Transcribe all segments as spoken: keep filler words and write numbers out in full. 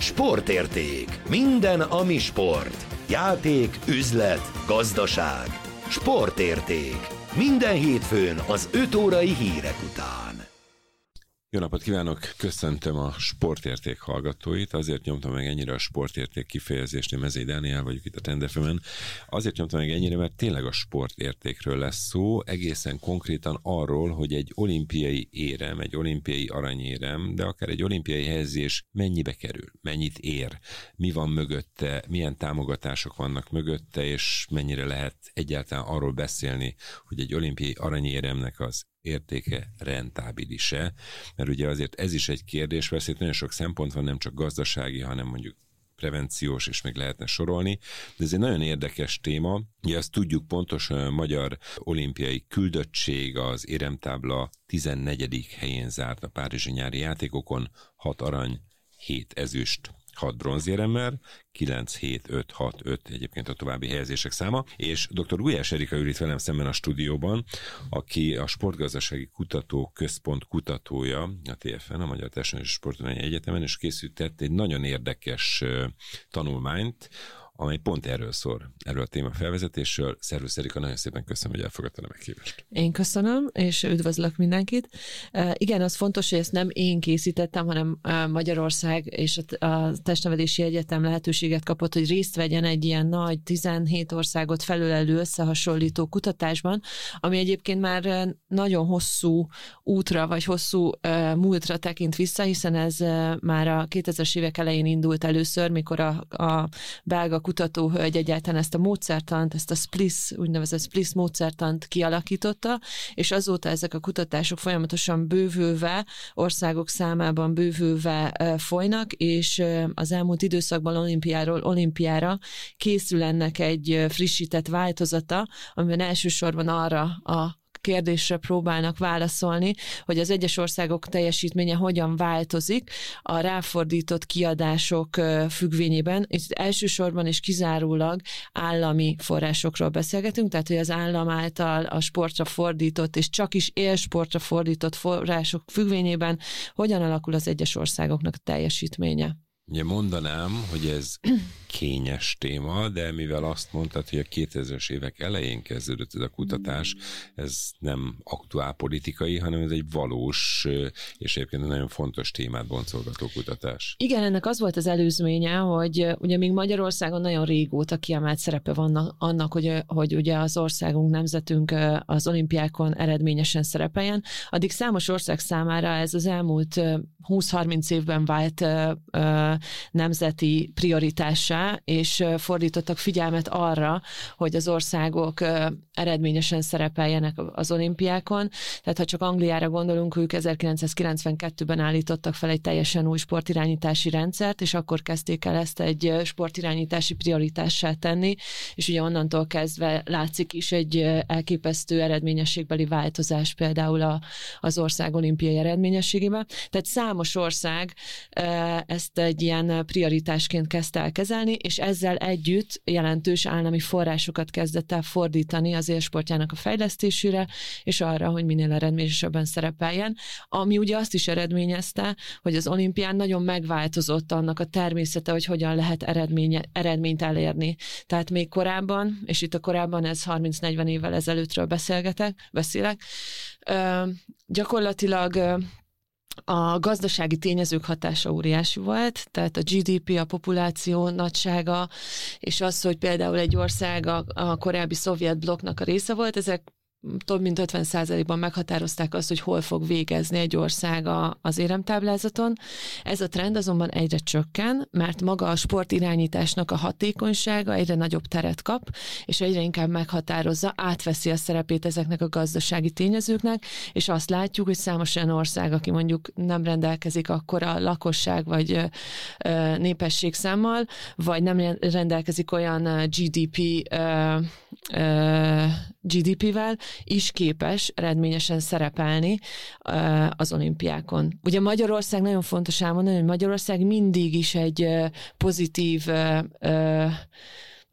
Sportérték. Minden, ami sport. Játék, üzlet, gazdaság. Sportérték. Minden hétfőn az öt órai hírek után. Jó napot kívánok! Köszöntöm a Sportérték hallgatóit. Azért nyomtam meg ennyire a Sportérték kifejezést, én Mezei Dániel vagyok itt a Trend ef emen. Azért nyomtam meg ennyire, mert tényleg a sportértékről lesz szó, egészen konkrétan arról, hogy egy olimpiai érem, egy olimpiai aranyérem, de akár egy olimpiai helyezés mennyibe kerül, mennyit ér, mi van mögötte, milyen támogatások vannak mögötte, és mennyire lehet egyáltalán arról beszélni, hogy egy olimpiai aranyéremnek az értéke rentábilis-e, mert ugye azért ez is egy kérdés, persze itt nagyon sok szempont van, nem csak gazdasági, hanem mondjuk prevenciós, és még lehetne sorolni, de ez egy nagyon érdekes téma. Ugye azt tudjuk pontosan, a magyar olimpiai küldöttség az éremtábla tizennegyedik helyén zárt a párizsi nyári játékokon, hat arany, hét ezüst, hat bronzéremmel, kilenc hét öt hat öt egyébként a további helyezések száma, és dr. Gulyás Erika ül itt velem szemben a stúdióban, aki a Sportgazdasági Kutató Központ kutatója a té ef en, a Magyar Társadalmi és Sportudományi Egyetemen, és készített egy nagyon érdekes tanulmányt, amely pont erről szól, erről a téma felvezetésről. Szervusz Erika, nagyon szépen köszönöm, hogy elfogadtad a meghívást. Én köszönöm, és üdvözlök mindenkit. Uh, igen, az fontos, hogy ezt nem én készítettem, hanem uh, Magyarország és a, a Testnevelési Egyetem lehetőséget kapott, hogy részt vegyen egy ilyen nagy tizenhét országot felülelő összehasonlító kutatásban, ami egyébként már nagyon hosszú útra, vagy hosszú uh, múltra tekint vissza, hiszen ez uh, már a kétezres évek elején indult először, mikor a, a belga kutatóhölgy egyáltalán ezt a módszertant, ezt a SPLIS, úgynevezett SPLIS módszertant kialakította, és azóta ezek a kutatások folyamatosan bővülve, országok számában bővülve folynak, és az elmúlt időszakban olimpiáról olimpiára készül ennek egy frissített változata, amiben elsősorban arra a kérdésre próbálnak válaszolni, hogy az egyes országok teljesítménye hogyan változik a ráfordított kiadások függvényében, és elsősorban és kizárólag állami forrásokról beszélgetünk, tehát hogy az állam által a sportra fordított, és csak is élsportra fordított források függvényében hogyan alakul az egyes országoknak a teljesítménye. Ugye mondanám, hogy ez kényes téma, de mivel azt mondtad, hogy a kétezres évek elején kezdődött ez a kutatás, ez nem aktuálpolitikai, hanem ez egy valós és egyébként nagyon fontos témát boncolgató kutatás. Igen, ennek az volt az előzménye, hogy ugye még Magyarországon nagyon régóta kiemelt szerepe van annak, hogy, hogy ugye az országunk, nemzetünk az olimpiákon eredményesen szerepeljen. Addig számos ország számára ez az elmúlt húsz-harminc évben vált nemzeti prioritássá, és fordítottak figyelmet arra, hogy az országok eredményesen szerepeljenek az olimpiákon. Tehát ha csak Angliára gondolunk, ők ezerkilencszázkilencvenkettőben állítottak fel egy teljesen új sportirányítási rendszert, és akkor kezdték el ezt egy sportirányítási prioritássá tenni, és ugye onnantól kezdve látszik is egy elképesztő eredményességbeli változás például a, az ország olimpiai eredményességében. Tehát számos ország ezt egy ilyen prioritásként kezdte el kezelni, és ezzel együtt jelentős állami forrásokat kezdett el fordítani az élsportjának a fejlesztésére, és arra, hogy minél eredményesebben szerepeljen, ami ugye azt is eredményezte, hogy az olimpián nagyon megváltozott annak a természete, hogy hogyan lehet eredménye, eredményt elérni. Tehát még korábban, és itt a korábban ez harminc-negyven évvel ezelőttről beszélgetek, beszélek, ö, gyakorlatilag ö, a gazdasági tényezők hatása óriási volt, tehát a gé dé pé, a populáció nagysága, és az, hogy például egy ország a, a korábbi szovjet blokknak a része volt, ezek több mint ötven százalékban meghatározták azt, hogy hol fog végezni egy ország a, az éremtáblázaton. Ez a trend azonban egyre csökken, mert maga a sportirányításnak a hatékonysága egyre nagyobb teret kap, és egyre inkább meghatározza, átveszi a szerepét ezeknek a gazdasági tényezőknek, és azt látjuk, hogy számos olyan ország, aki mondjuk nem rendelkezik akkora lakosság vagy ö, ö, népességszámmal, vagy nem rendelkezik olyan gé dé pé ö, ö, gé dé pével, is képes eredményesen szerepelni uh, az olimpiákon. Ugye Magyarország nagyon fontos elmondani, hogy Magyarország mindig is egy uh, pozitív uh, uh,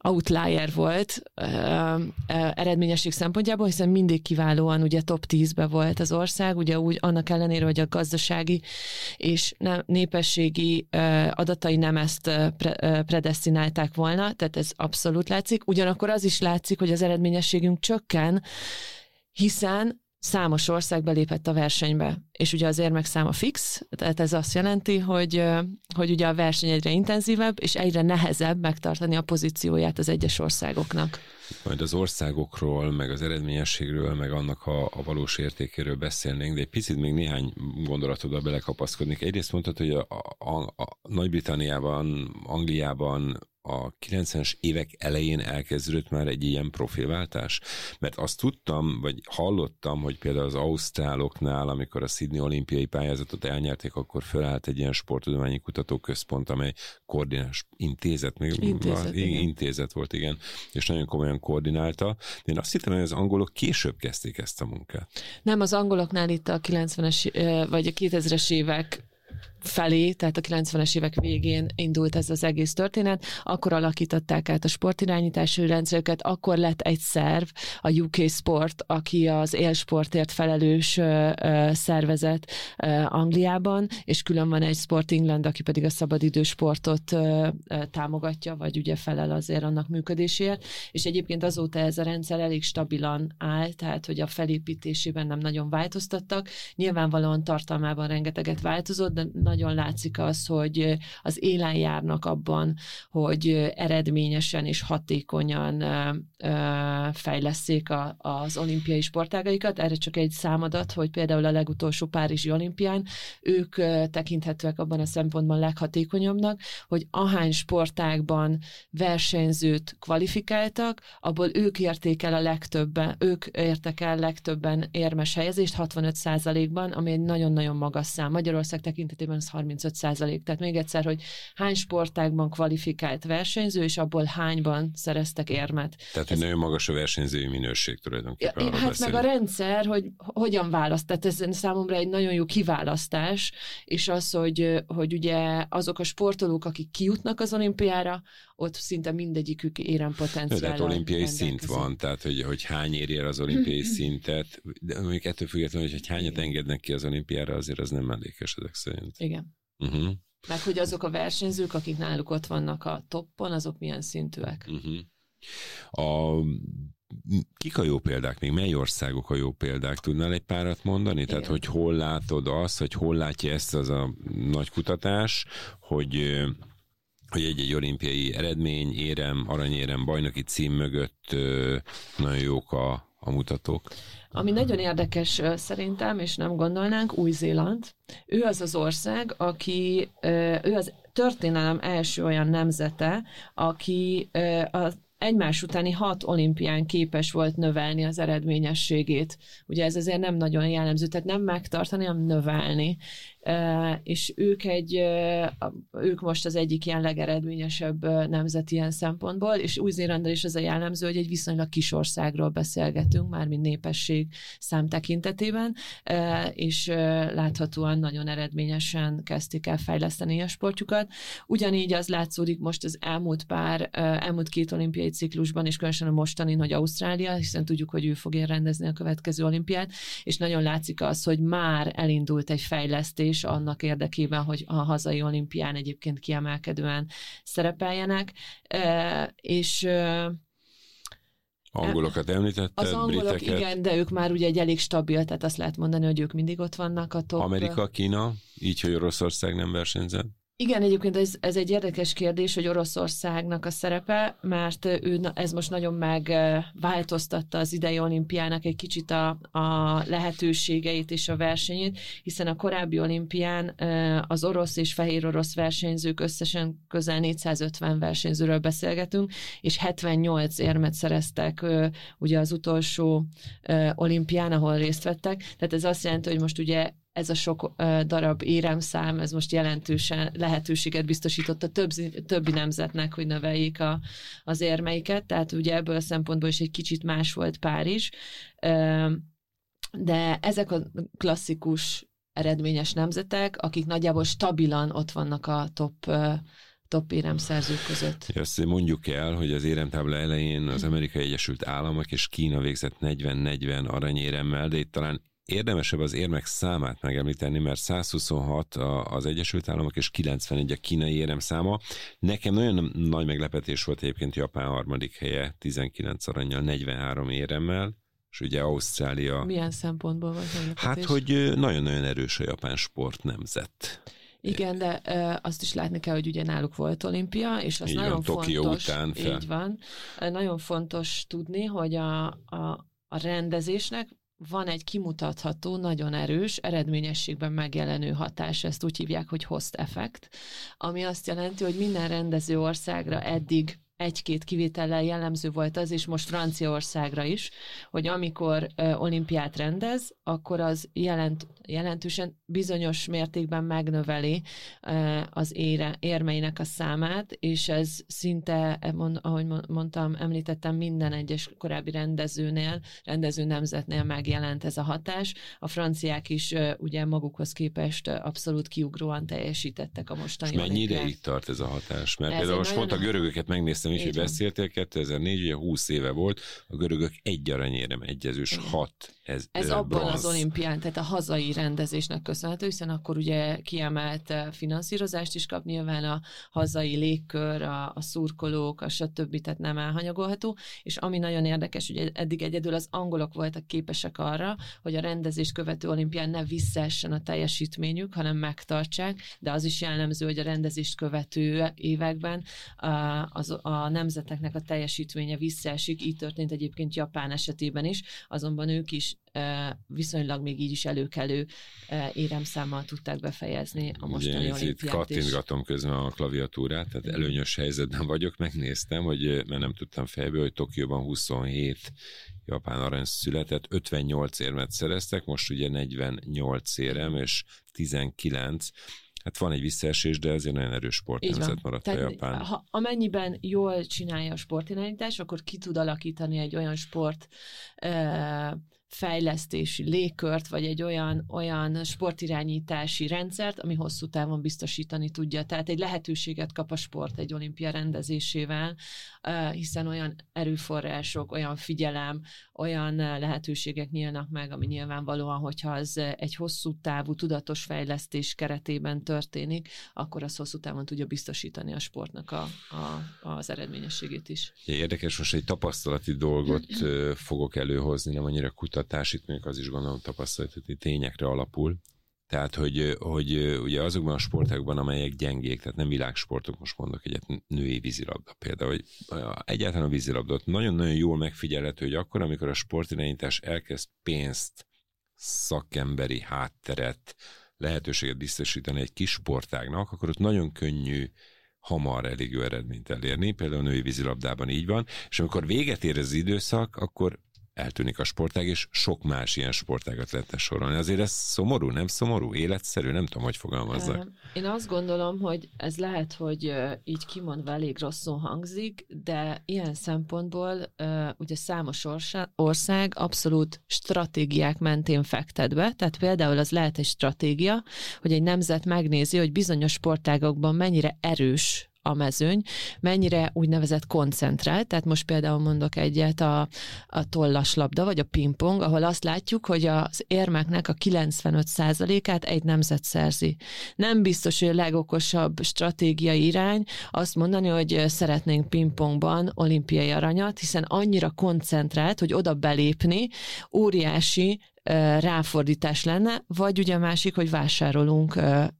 outlier volt uh, uh, eredményesség szempontjából, hiszen mindig kiválóan ugye top tízbe volt az ország, ugye úgy annak ellenére, hogy a gazdasági és ne, népességi uh, adatai nem ezt uh, pre, uh, predesztinálták volna, tehát ez abszolút látszik. Ugyanakkor az is látszik, hogy az eredményességünk csökken, hiszen számos ország belépett a versenybe, és ugye az érmek száma fix, tehát ez azt jelenti, hogy, hogy ugye a verseny egyre intenzívebb, és egyre nehezebb megtartani a pozícióját az egyes országoknak. Majd az országokról, meg az eredményességről, meg annak a, a valós értékéről beszélnénk, de egy picit még néhány gondolatodba belekapaszkodnék. Egyrészt mondtad, hogy a, a, a Nagy-Britanniában, Angliában a kilencvenes évek elején elkezdődött már egy ilyen profilváltás? Mert azt tudtam, vagy hallottam, hogy például az ausztráloknál, amikor a Sydney olimpiai pályázatot elnyerték, akkor fölállt egy ilyen sporttudományi kutatóközpont, amely koordinás intézet, még intézet, a, intézet volt, igen, és nagyon komolyan koordinálta. Én azt hittem, hogy az angolok később kezdték ezt a munkát. Nem, az angoloknál itt a kilencvenes vagy a kétezres évek felé, tehát a kilencvenes évek végén indult ez az egész történet, akkor alakították át a sportirányítási rendszerüket, akkor lett egy szerv, a U K Sport, aki az élsportért felelős ö, ö, szervezet ö, Angliában, és külön van egy Sport England, aki pedig a szabadidősportot ö, ö, támogatja, vagy ugye felel azért annak működéséért, és egyébként azóta ez a rendszer elég stabilan áll, tehát hogy a felépítésében nem nagyon változtattak, nyilvánvalóan tartalmában rengeteget változott, de nagyon látszik az, hogy az élen járnak abban, hogy eredményesen és hatékonyan fejlesszék a, az olimpiai sportágaikat. Erre csak egy számadat, hogy például a legutolsó párizsi olimpián ők tekinthetőek abban a szempontban leghatékonyabbnak, hogy ahány sportágban versenyzőt kvalifikáltak, abból ők érték el a legtöbben, ők értek el legtöbben érmes helyezést hatvanöt százalékban, ami egy nagyon-nagyon magas szám. Magyarország tekintetében az harmincöt százalék. Tehát még egyszer, hogy hány sportágban kvalifikált versenyző, és abból hányban szereztek érmet. Tehát, hogy Ez... nagyon magas a versenyzői minőség tulajdonképpen. Ja, hát beszélünk. Meg a rendszer, hogy hogyan választ. Tehát ez számomra egy nagyon jó kiválasztás, és az, hogy, hogy ugye azok a sportolók, akik kijutnak az olimpiára, ott szinte mindegyikük érempotenciállal. Tehát olimpiai szint van, tehát hogy, hogy hány éri el az olimpiai szintet, de mondjuk ettől függetlenül, hogy hányat engednek ki az olimpiára, azért az nem mellékes ezek szerint. Igen. Uh-huh. Meg hogy azok a versenyzők, akik náluk ott vannak a toppon, azok milyen szintűek. Uh-huh. A Kik a jó példák? Még mely országok a jó példák? Tudnál egy párat mondani? Igen. Tehát, hogy hol látod azt, hogy hol látja ezt az a nagy kutatás, hogy hogy egy-egy olimpiai eredmény, érem, aranyérem, bajnoki cím mögött nagyon jók a, a mutatók. Ami nagyon érdekes szerintem, és nem gondolnánk, Új-Zéland. Ő az az ország, aki, ő az történelem első olyan nemzete, aki az egymás utáni hat olimpián képes volt növelni az eredményességét. Ugye ez azért nem nagyon jellemző, tehát nem megtartani, hanem növelni. Uh, és ők, egy, uh, ők most az egyik ilyen legeredményesebb uh, nemzet ilyen szempontból, és Új-Zélandal is az a jellemző, hogy egy viszonylag kis országról beszélgetünk, mármint népesség szám tekintetében, uh, és uh, láthatóan nagyon eredményesen kezdték el fejleszteni a sportjukat. Ugyanígy az látszódik most az elmúlt pár, uh, elmúlt két olimpiai ciklusban, és különösen a mostanin, hogy Ausztrália, hiszen tudjuk, hogy ő fogja rendezni a következő olimpiát, és nagyon látszik az, hogy már elindult egy fejlesztés annak érdekében, hogy a hazai olimpián egyébként kiemelkedően szerepeljenek, és angolokat említetted, az angolok, briteket. Igen, de ők már ugye egy elég stabil, tehát azt lehet mondani, hogy ők mindig ott vannak a top. Amerika, Kína, így, hogy Oroszország nem versenyzett. Igen, egyébként ez, ez egy érdekes kérdés, hogy Oroszországnak a szerepe, mert ő, ez most nagyon megváltoztatta az idei olimpiának egy kicsit a, a lehetőségeit és a versenyét, hiszen a korábbi olimpián az orosz és fehér orosz versenyzők összesen közel négyszázötven versenyzőről beszélgetünk, és hetvennyolc érmet szereztek ugye az utolsó olimpián, ahol részt vettek. Tehát ez azt jelenti, hogy most ugye ez a sok uh, darab éremszám, ez most jelentősen lehetőséget biztosított a többi, többi nemzetnek, hogy növeljék a, az érmeiket, tehát ugye ebből a szempontból is egy kicsit más volt Párizs, uh, de ezek a klasszikus eredményes nemzetek, akik nagyjából stabilan ott vannak a top, uh, top éremszerzők között. Azt mondjuk el, hogy az éremtábla elején az Amerikai Egyesült Államok és Kína végzett negyven-negyven aranyéremmel, de itt talán érdemesebb az érmek számát megemlíteni, mert száz huszonhat az Egyesült Államok és kilencvenegy a kínai érem száma. Nekem nagyon nagy meglepetés volt egyébként Japán harmadik helye, tizenkilenc arannyal, negyvenhárom éremmel, és ugye Ausztrália... Milyen szempontból volt meglepetés? Hát, hogy nagyon-nagyon erős a japán sportnemzet. Igen, de ö, azt is látni kell, hogy ugye náluk volt olimpia, és az így nagyon van, Tokió fontos, után fel. Így van. Nagyon fontos tudni, hogy a, a, a rendezésnek van egy kimutatható, nagyon erős, eredményességben megjelenő hatás, ezt úgy hívják, hogy host effect, ami azt jelenti, hogy minden rendező országra eddig egy-két kivétellel jellemző volt az, és most Franciaországra is, hogy amikor ö, olimpiát rendez, akkor az jelent, jelentősen bizonyos mértékben megnöveli ö, az ére, érmeinek a számát, és ez szinte, mond, ahogy mondtam, említettem, minden egyes korábbi rendezőnél, rendező nemzetnél megjelent ez a hatás. A franciák is ö, ugye magukhoz képest abszolút kiugróan teljesítettek a mostani és mennyi olimpián. ideig tart ez a hatás? Mert Ez például most nagyon... pont a görögöket megnéztem is, hogy beszéltél, kétezer-négy, ugye húsz éve volt, a görögök egy aranyérem egyezős, igen. hat ez, ez uh, abban bronz. Az olimpián, tehát a hazai rendezésnek köszönhető, hiszen akkor ugye kiemelt finanszírozást is kap, nyilván a hazai légkör, a, a szurkolók, a stb. Tehát nem elhanyagolható, és ami nagyon érdekes, hogy eddig egyedül az angolok voltak képesek arra, hogy a rendezést követő olimpián ne visszaessen a teljesítményük, hanem megtartsák, de az is jellemző, hogy a rendezést követő években az, a nemzeteknek a teljesítménye visszaesik, így történt egyébként Japán esetében is, azonban ők is viszonylag még így is előkelő éremszámmal tudták befejezni a mostani ugye, olimpiát itt kattintgatom közben a klaviatúrát, tehát előnyös helyzetben vagyok, megnéztem, hogy, mert nem tudtam fejből, hogy Tokióban huszonhét japán arany született, ötvennyolc érmet szereztek, most ugye negyvennyolc érem és tizenkilenc. Hát van egy visszaesés, de azért nagyon erős sportnemzet maradt Tehát, a Japán. Ha, amennyiben jól csinálja a sportirányítás, akkor ki tud alakítani egy olyan sport uh, fejlesztési légkört, vagy egy olyan, olyan sportirányítási rendszert, ami hosszú távon biztosítani tudja. Tehát egy lehetőséget kap a sport egy olimpia rendezésével, hiszen olyan erőforrások, olyan figyelem, olyan lehetőségek nyílnak meg, ami nyilvánvalóan, hogyha az egy hosszú távú tudatos fejlesztés keretében történik, akkor az hosszú távon tudja biztosítani a sportnak a, a, az eredményességét is. Érdekes, most egy tapasztalati dolgot fogok előhozni, nem annyira kutatás, itt még az is gondolom tapasztalati tényekre alapul. Tehát, hogy, hogy ugye azokban a sportágokban, amelyek gyengék, tehát nem világsportok, most mondok egyet, női vízilabda például, hogy egyáltalán a vízilabdát nagyon-nagyon jól megfigyelhető, hogy akkor, amikor a sportirányítás elkezd pénzt, szakemberi hátteret, lehetőséget biztosítani egy kis sportágnak, akkor ott nagyon könnyű hamar elég jó eredményt elérni, például a női vízilabdában így van, és amikor véget ér az időszak, akkor eltűnik a sportág, és sok más ilyen sportágat lehetne sorolni. Azért ez szomorú, nem szomorú? Életszerű? Nem tudom, hogy fogalmazzak. Én azt gondolom, hogy ez lehet, hogy így kimondva elég rosszul hangzik, de ilyen szempontból ugye számos ország abszolút stratégiák mentén fektet be, tehát például az lehet egy stratégia, hogy egy nemzet megnézi, hogy bizonyos sportágokban mennyire erős a mezőny, mennyire úgynevezett koncentrált, tehát most például mondok egyet a, a tollaslabda, vagy a pingpong, ahol azt látjuk, hogy az érmeknek a kilencvenöt százalékát egy nemzet szerzi. Nem biztos, hogy a legokosabb stratégiai irány azt mondani, hogy szeretnénk pingpongban olimpiai aranyat, hiszen annyira koncentrált, hogy oda belépni óriási ráfordítás lenne, vagy ugye a másik, hogy vásárolunk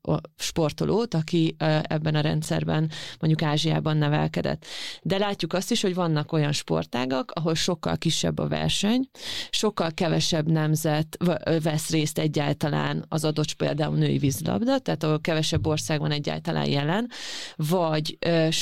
sportolót, aki ebben a rendszerben mondjuk Ázsiában nevelkedett. De látjuk azt is, hogy vannak olyan sportágak, ahol sokkal kisebb a verseny, sokkal kevesebb nemzet vesz részt egyáltalán az adott például női vízilabda, tehát ahol kevesebb ország van egyáltalán jelen, vagy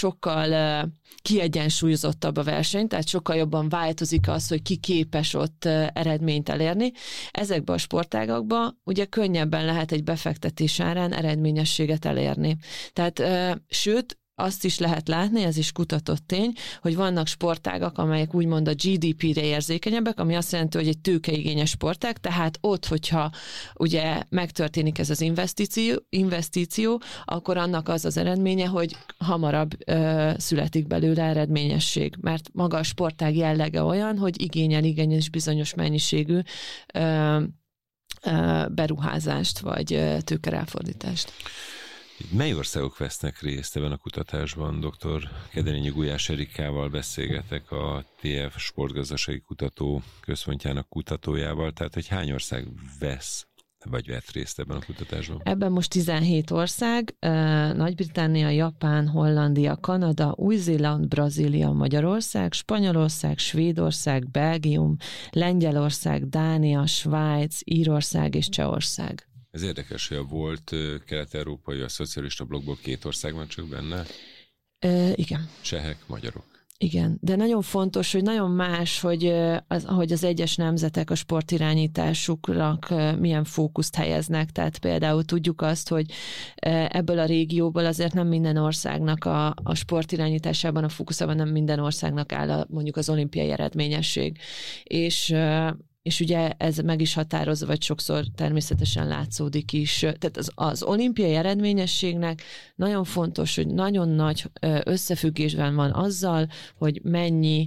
sokkal kiegyensúlyozottabb a verseny, tehát sokkal jobban változik az, hogy ki képes ott eredményt elérni. Ezekben a sportágakban ugye könnyebben lehet egy befektetés árán eredményességet elérni. Tehát, sőt, azt is lehet látni, ez is kutatott tény, hogy vannak sportágak, amelyek úgymond a gé dé pére érzékenyebbek, ami azt jelenti, hogy egy tőkeigényes sportág, tehát ott, hogyha ugye megtörténik ez az investíció, investíció akkor annak az az eredménye, hogy hamarabb ö, születik belőle eredményesség, mert maga a sportág jellege olyan, hogy igényel igényes bizonyos mennyiségű ö, ö, beruházást, vagy tőkeráfordítást. Mely országok vesznek részt ebben a kutatásban? doktor Kedenényi Gulyás Erikával beszélgetek, a té ef Sportgazdasági Kutató Központjának kutatójával, tehát hogy hány ország vesz vagy vett részt ebben a kutatásban? Ebben most tizenhét ország, Nagy-Britannia, Japán, Hollandia, Kanada, Új-Zéland, Brazília, Magyarország, Spanyolország, Svédország, Belgium, Lengyelország, Dánia, Svájc, Írország és Csehország. Ez érdekes, hogy volt kelet-európai, a szocialista blokkból két ország van csak benne? E, igen. Csehek, magyarok. Igen, de nagyon fontos, hogy nagyon más, hogy az, hogy az egyes nemzetek a sportirányításuknak milyen fókuszt helyeznek. Tehát például tudjuk azt, hogy ebből a régióból azért nem minden országnak a, a sportirányításában, a fókuszában nem minden országnak áll a, mondjuk az olimpiai eredményesség. És és ugye ez meg is határozza, vagy sokszor természetesen látszódik is. Tehát az, az olimpiai eredményességnek nagyon fontos, hogy nagyon nagy összefüggésben van azzal, hogy mennyi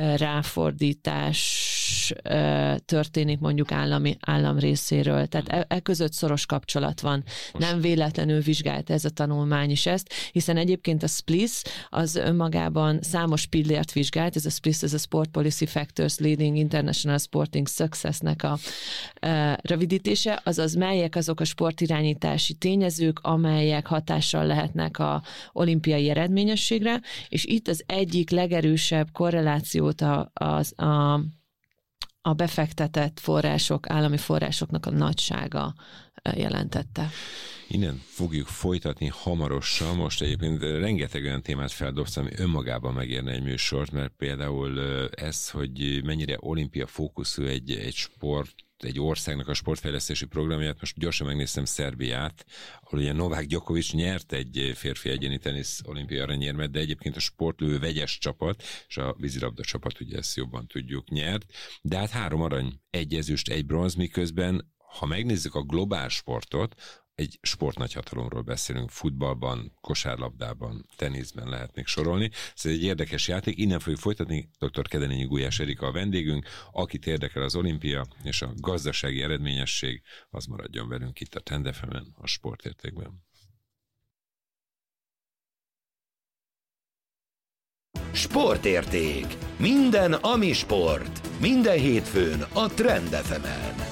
ráfordítás történik mondjuk állami, állam részéről. Tehát e, e között szoros kapcsolat van. Nem véletlenül vizsgálta ez a tanulmány is ezt, hiszen egyébként a S P L I S az önmagában számos pillért vizsgált, ez a S P L I S, ez a Sport Policy Factors Leading International Sporting Success-nek a e, rövidítése, azaz melyek azok a sportirányítási tényezők, amelyek hatással lehetnek a olimpiai eredményességre, és itt az egyik legerősebb korrelációt a, az, a a befektetett források, állami forrásoknak a nagysága jelentette. Innen fogjuk folytatni hamarosan. Most egyébként rengeteg olyan témát feldobsz, ami önmagában megérne egy műsort, mert például ez, hogy mennyire olimpia fókuszú egy, egy sport, egy országnak a sportfejlesztési programját, most gyorsan megnéztem Szerbiát, ahol ugye Novák Djokovic nyert egy férfi egyéni tenisz olimpiai aranyérmet, de egyébként a sportlövő vegyes csapat, és a vízilabda csapat, ugye ezt jobban tudjuk, nyert, de hát három arany, egy ezüst, egy bronz, miközben, ha megnézzük a globál sportot, egy sportnagyhatalomról beszélünk, futballban, kosárlabdában, teniszben lehet még sorolni. Ez egy érdekes játék, innen fogjuk folytatni. doktor Kedenényi Gulyás Erika a vendégünk, akit érdekel az olimpia és a gazdasági eredményesség, az maradjon velünk itt a Trend ef emen, a Sportértékben. Sportérték. Minden, ami sport. Minden hétfőn a Trend ef emen.